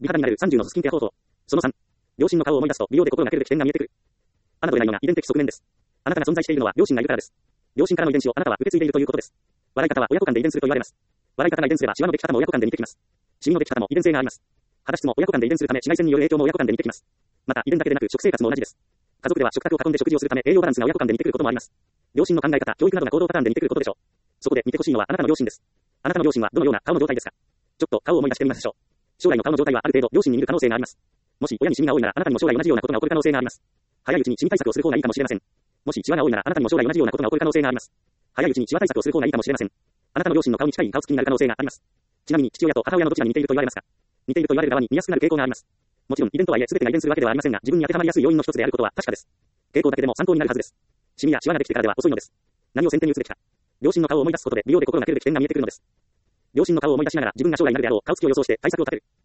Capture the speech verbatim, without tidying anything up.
美肌になるさんじゅうのスキンケア方法。そのさん。両親の顔を思い出すと美容で心がけるべき点が見えてくる。侮れないような遺伝的側面です。あなたが存在しているのは両親がいるからです。両親からの遺伝子をあなたは受け継いでいるということです。笑い方は親子間で遺伝すると言われます。笑い方が遺伝すればシワのでき方も親子間で似てきます。シミのでき方も遺伝性があります。肌質も親子間で遺伝するため紫外線による影響も親子間で似てきます。また遺伝だけでなく食生活も同じです。家族では食卓を囲んで食事をするため栄養バランスが親子間で似てくることもあります。両親の考え方、教育などが行動パターンで似てくることでしょう。そこで見てほしいのはあなたの両親です。あなたの両親はどのような顔の状態ですか？ちょっと顔を思い出してみましょう。将来の顔の状態はある程度両親に似る可能性があります。もし親にシミが多いならあなたにも将来同じようなことが起こる可能性があります。早いうちにシミ対策をする方がいいかもしれません。もしシワが多いならあなたにも将来同じようなことが起こる可能性があります。早いうちにシワ対策をする方がいいかもしれません。あなたの両親の顔に近い顔つきになる可能性があります。ちなみに父親と母親のどちらに似ていると言われますか？似ていると言われる側に見やすくなる傾向があります。もちろん遺伝とはいえ全てが遺伝するわけではありませんが自分に当てはまりやすい要因の一つであることは確かです。傾向だけでも参考になるはずです。シミやシワができてからでは遅いのです。何を先手に打つべきか。両親の顔を思い出すことで美容で心がけるべき点が見えてくるのです。両親の顔を思い出しながら自分が将来になるであろう顔つきを予想して対策を立てる。